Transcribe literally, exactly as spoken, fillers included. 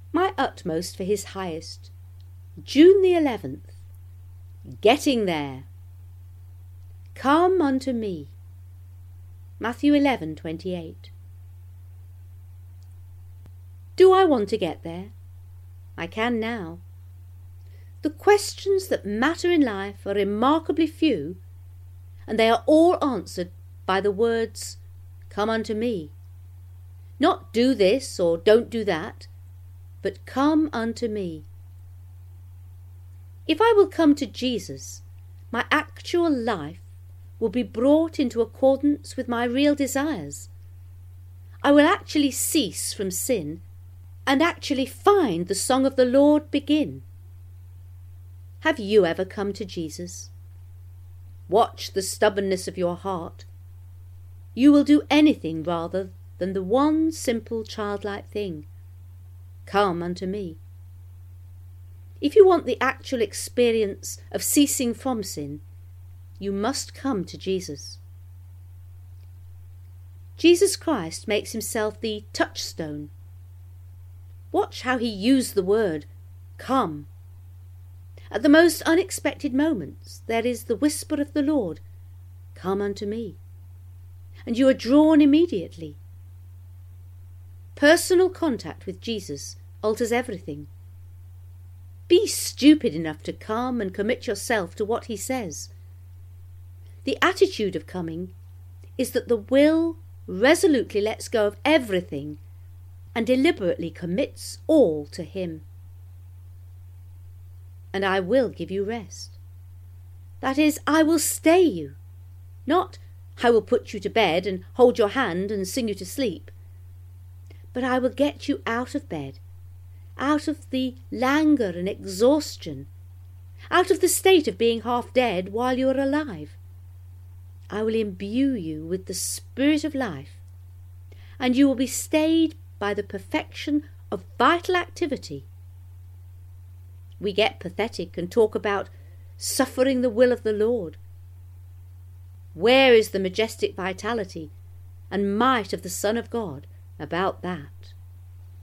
my utmost for his highest. June the eleventh. Getting there. Come unto me. Matthew eleven twenty-eight. Do I want to get there? I can now. The questions that matter in life are remarkably few, and they are all answered by the words, come unto me. Not do this or don't do that, but come unto me. If I will come to Jesus, my actual life will be brought into accordance with my real desires. I will actually cease from sin and actually find the song of the Lord begin. Have you ever come to Jesus? Watch the stubbornness of your heart. You will do anything rather than the one simple childlike thing. Come unto me. If you want the actual experience of ceasing from sin, you must come to Jesus. Jesus Christ makes himself the touchstone. Watch how he used the word, come. At the most unexpected moments there is the whisper of the Lord, come unto me, and you are drawn immediately. Personal contact with Jesus alters everything. Be stupid enough to come and commit yourself to what he says. The attitude of coming is that the will resolutely lets go of everything and deliberately commits all to him. And I will give you rest. That is, I will stay you, not I will put you to bed and hold your hand and sing you to sleep, but I will get you out of bed, out of the languor and exhaustion, out of the state of being half dead while you are alive. I will imbue you with the spirit of life, and you will be stayed by the perfection of vital activity. We get pathetic and talk about suffering the will of the Lord. Where is the majestic vitality and might of the Son of God about that?